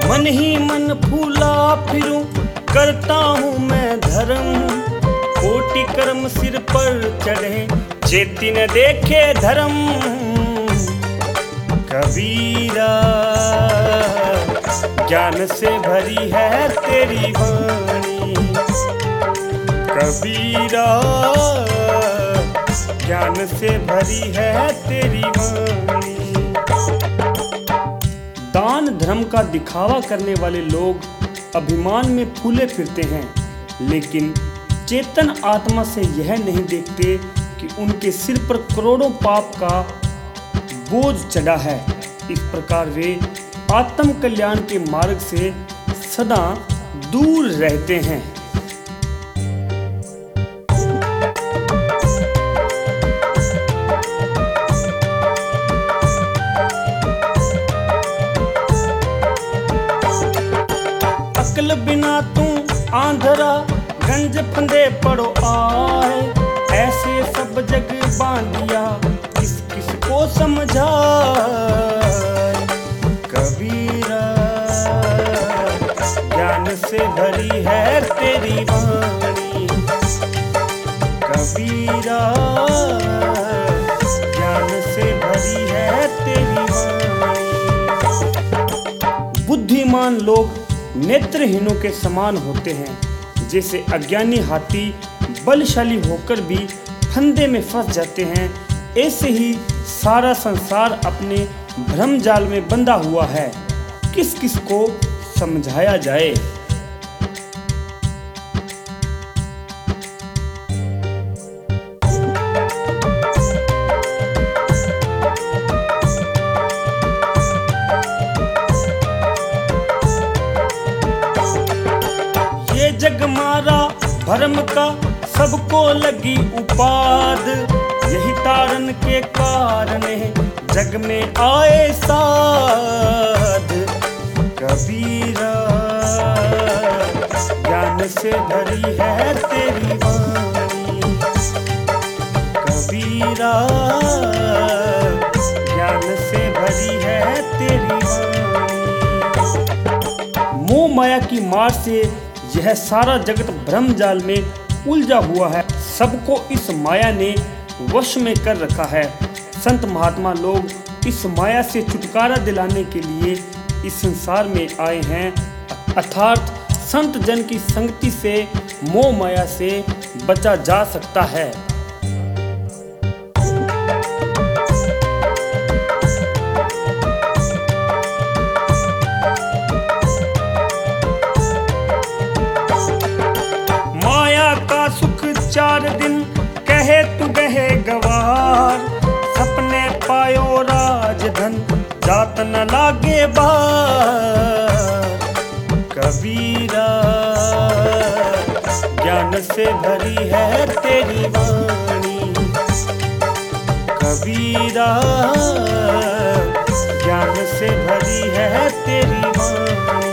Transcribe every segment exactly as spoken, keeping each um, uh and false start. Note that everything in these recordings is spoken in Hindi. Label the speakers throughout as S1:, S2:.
S1: मन ही मन फूला फिरूं, करता हूँ मैं धर्म, कोटि कर्म सिर पर चढ़े, चेती न देखे धर्म। कबीरा ज्ञान से भरी है तेरी वाणी, कबीरा ज्ञान से भरी है तेरी वाणी। दान धर्म का दिखावा करने वाले लोग अभिमान में फूले फिरते हैं, लेकिन चेतन आत्मा से यह नहीं देखते कि उनके सिर पर करोड़ों पाप का बोझ चढ़ा है। इस प्रकार वे आत्म कल्याण के मार्ग से सदा दूर रहते हैं। अकल बिना तू आंधरा, गंज फंदे पड़ो आए, ऐसे सब जग बांधिया, किस किस को समझाए। कबीरा ज्ञान से भरी है तेरी वाणी, कबीरा ज्ञान से भरी है तेरी वाणी। बुद्धिमान लोग नेत्रहीनों के समान होते हैं, जैसे अज्ञानी हाथी बलशाली होकर भी फंदे में फंस जाते हैं, ऐसे ही सारा संसार अपने भ्रम जाल में बंधा हुआ है। किस किस को समझाया जाए। ये जग मारा भरम का, सबको लगी उपाद, यही तारन के कारण जग में आए साध। कबीरा ज्ञान से भरी है तेरी वाणी, कबीरा ज्ञान से भरी है तेरी वाणी। मोह माया की मार से यह सारा जगत भ्रम जाल में उलझा हुआ है, सबको इस माया ने वश में कर रखा है। संत महात्मा लोग इस माया से छुटकारा दिलाने के लिए इस संसार में आए हैं, अर्थात संत जन की संगति से मोह माया से बचा जा सकता है। माया का सुख चार दिन कहे तू गहे गवार, सपने पायो राजधन जात न लागे बार। कबीरा ज्ञान से भरी है तेरी वाणी, कबीरा ज्ञान से भरी है तेरी वाणी।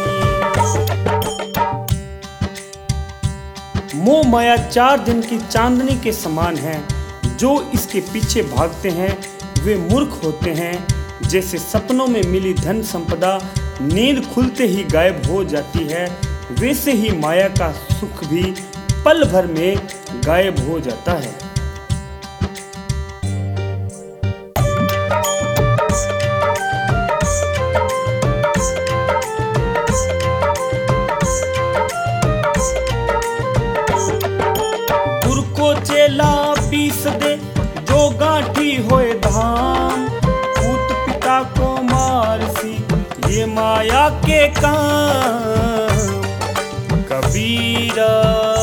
S1: मोह माया चार दिन की चांदनी के समान है, जो इसके पीछे भागते हैं वे मूर्ख होते हैं। जैसे सपनों में मिली धन संपदा नींद खुलते ही गायब हो जाती है, वैसे ही माया का सुख भी पल भर में गायब हो जाता है। गुरु को चेला बीस दे, जो गांठी होए धाम, पूत पिता को मारसी ये माया के काम। कबीरा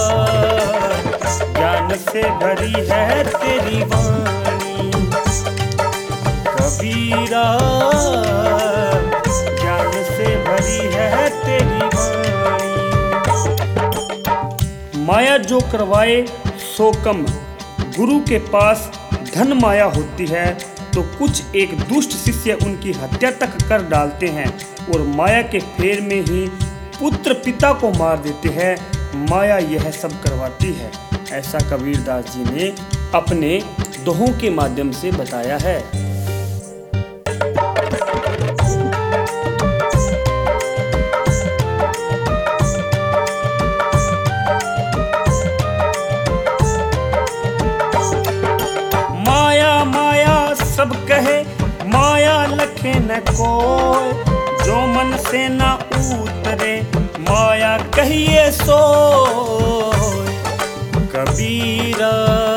S1: ज्ञान से भरी है तेरी वाणी, कबीरा ज्ञान से भरी है तेरी वाणी। माया जो करवाए सो कम, गुरु के पास धन माया होती है तो कुछ एक दुष्ट शिष्य उनकी हत्या तक कर डालते हैं और माया के फेर में ही पुत्र पिता को मार देते हैं। माया यह सब करवाती है, ऐसा कबीरदास जी ने अपने दोहों के माध्यम से बताया है। सके न कोई, जो मन से न उतरे माया कहिए सो। कबीरा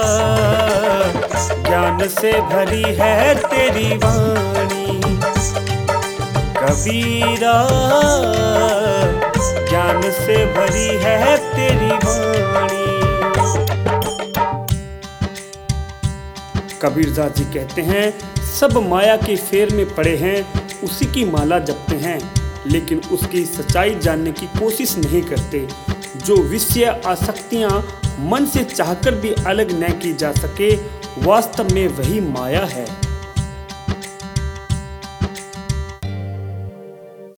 S1: ज्ञान से भरी है तेरी वाणी, कबीरा ज्ञान से भरी है तेरी वाणी। कबीरदास जी कहते हैं, सब माया के फेर में पड़े हैं, उसी की माला जपते हैं, लेकिन उसकी सच्चाई जानने की कोशिश नहीं करते। जो विषय आसक्तियां मन से चाहकर भी अलग न की जा सके, वास्तव में वही माया है।